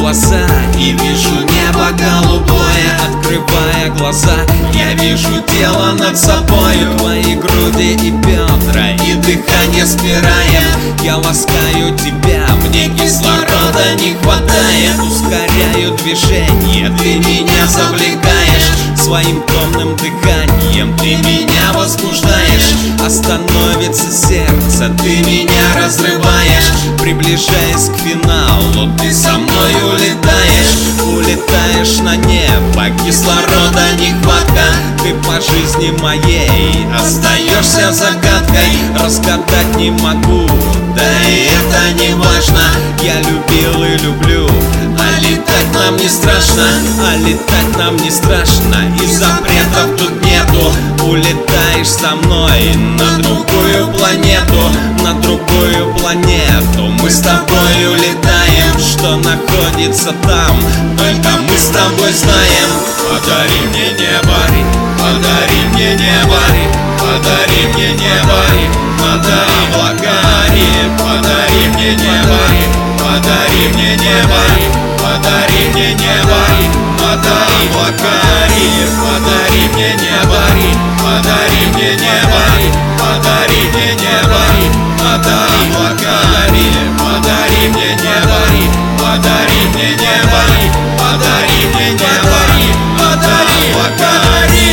глаза и вижу небо голубое. Открывая глаза, я вижу тело над собою, твои груди и бедра, и дыхание спирая. Я ласкаю тебя, мне кислорода не хватает. Ускоряю движение, ты меня завлекаешь своим томным дыханием, ты меня возбуждаешь. Остановится сердце, ты меня разрываешь. Приближаясь к финалу, ты со мной улетаешь. Улетаешь на небо, кислорода нехватка. Ты по жизни моей остаешься загадкой. Разгадать не могу, да и это не важно. Я любил и люблю, а летать нам не страшно. А летать нам не страшно, и запретов тут нету. Улетаешь со мной на другую планету, на другую планету. Мы с тобой улетаем, что находится там, только мы с тобой знаем. Подари мне небо, подари мне небо, подари мне небо над облаками. Подари мне небо, подари мне небо, подари мне небо над облаками. Подари мне небо, подари мне небо, подари мне небо над облаками. Подари мне небо, подари мне небо, подари мне небо над облаками.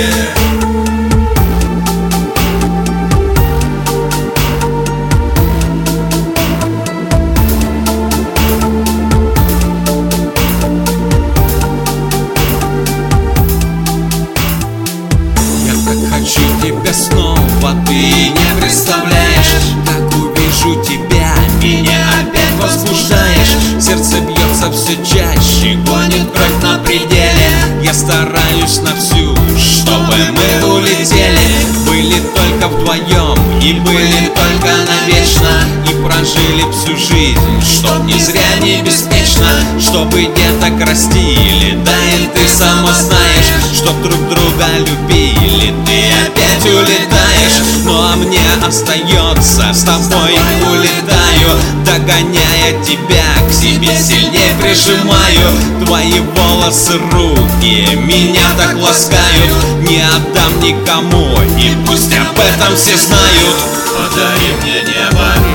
Хочу тебя снова, ты не представляешь, как увижу тебя, меня опять возбуждаешь. Сердце бьется все чаще, гонит кровь на пределе. Я стараюсь на всю, чтобы мы улетели. Были только вдвоем и были только навечно, и прожили всю жизнь, чтоб не зря, не бесконечно. Чтобы деток растили, да и ты сама знаешь, чтоб друг друга любили. Ты опять улетаешь, ну а мне остается с тобой улетаю, догоняя тебя, к себе сильнее прижимаю. Твои волосы, руки меня так ласкают, не отдам никому, и пусть об этом все знают. Подари мне небо,